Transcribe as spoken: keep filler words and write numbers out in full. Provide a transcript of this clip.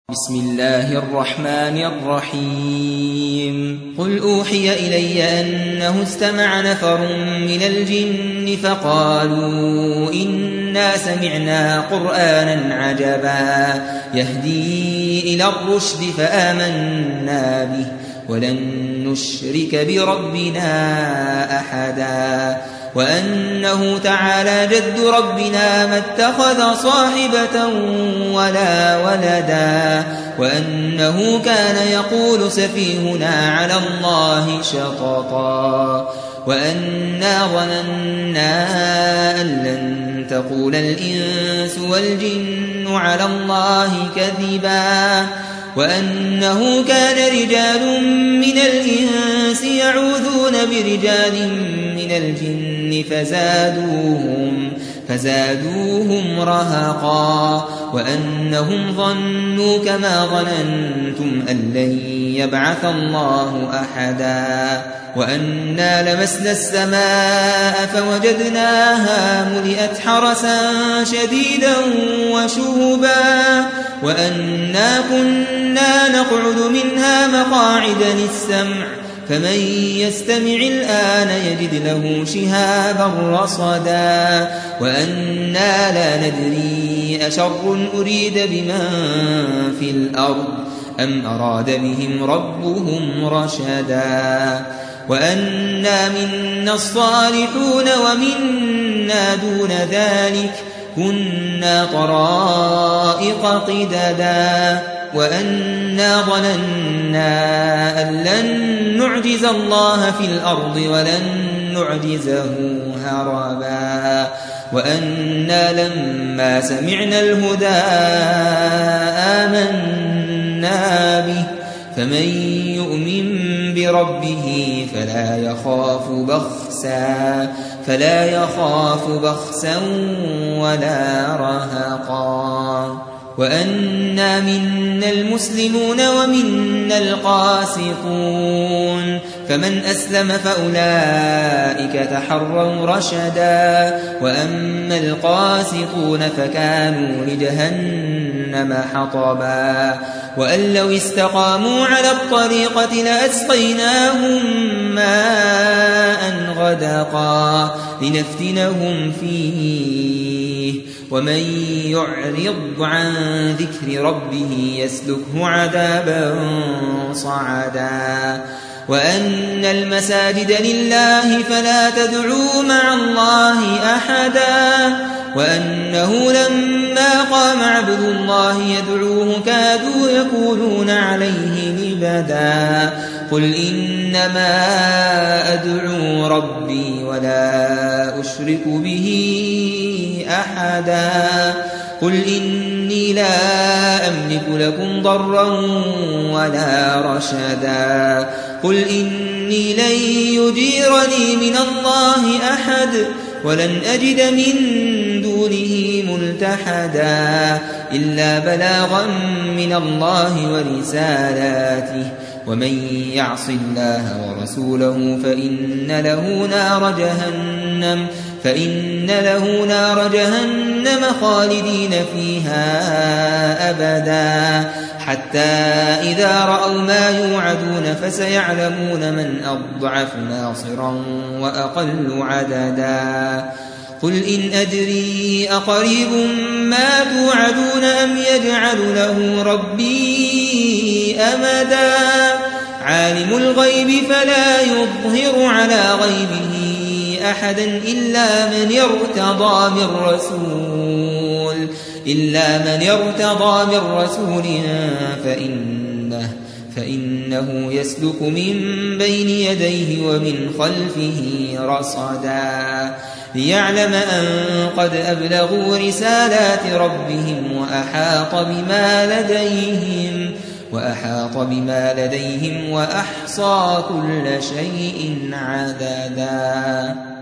بسم الله الرحمن الرحيم قل أوحي إلي أنه استمع نفر من الجن فقالوا إنا سمعنا قرآنا عجبا يهدي إلى الرشد فآمنا به ولن نشرك بربنا أحدا وأنه تعالى جد ربنا ما اتخذ صاحبة ولا ولدا وأنه كان يقول سفيهنا على الله شططا وأنا ظننا أن لن تقول الإنس والجن على الله كذبا وأنه كان رجال من الإنس يعوذون برجال من الجن فزادوهم, فزادوهم رهقا وأنهم ظنوا كما ظننتم أن لن يبعث الله أحدا وأنا لمسنا السماء فوجدناها ملئت حرسا شديدا وشهبا وأنا كنا نقعد منها مقاعد للسمع فمن يستمع الآن يجد له شهابا رصدا وأنا لا ندري أشر أريد بمن في الأرض أم أراد بهم ربهم رشدا وأنا منا الصالحون ومنا دون ذلك كنا طرائق قددا وأنا ظننا أن لن نعجز الله في الأرض ولن نعجزه هربا وأنا لما سمعنا الهدى آمنا به فمن يؤمن بربه فلا يخاف بخسا فلا يخاف بخسا ولا رهقا وأنا منا المسلمون ومنا القاسطون فمن أسلم فأولئك تحروا رشدا وأما القاسطون فكانوا لجهنم حطبا وأن لو استقاموا على الطريقة لأسقيناهم ماء غدقا لنفتنهم فيه ومن يعرض عن ذكر ربه يسلكه عذابا صعدا وأن المساجد لله فلا تدعوا مع الله أحدا وأنه لما قام عبد الله يدعوه كادوا يكونون عليه لبدا قل إنما أدعو ربي ولا أشرك به أحدا قل إني لا أملك لكم ضرا ولا رشدا قل إني لن يجيرني من الله أحد ولن أجد من دونه ملتحدا إلا بلاغا من الله ورسالاته ومن يعص الله ورسوله فإن له نار جهنم فإن له نار جهنم خالدين فيها أبدا حتى إذا رأوا ما يوعدون فسيعلمون من أضعف ناصرا وأقل عددا قل إن أدري أقريب ما توعدون أم يجعل له ربي أمدا عالم الغيب فلا يظهر على غيبه أحدا إلا من يرتضى من رسول إلا من يرتضى من رسول فإنه فإنه يسلك من بين يديه ومن خلفه رصدا ليعلم أن قد أبلغوا رسالات ربهم وأحاط بما لديهم وأحاط بما لديهم وأحصى كل شيء عددا.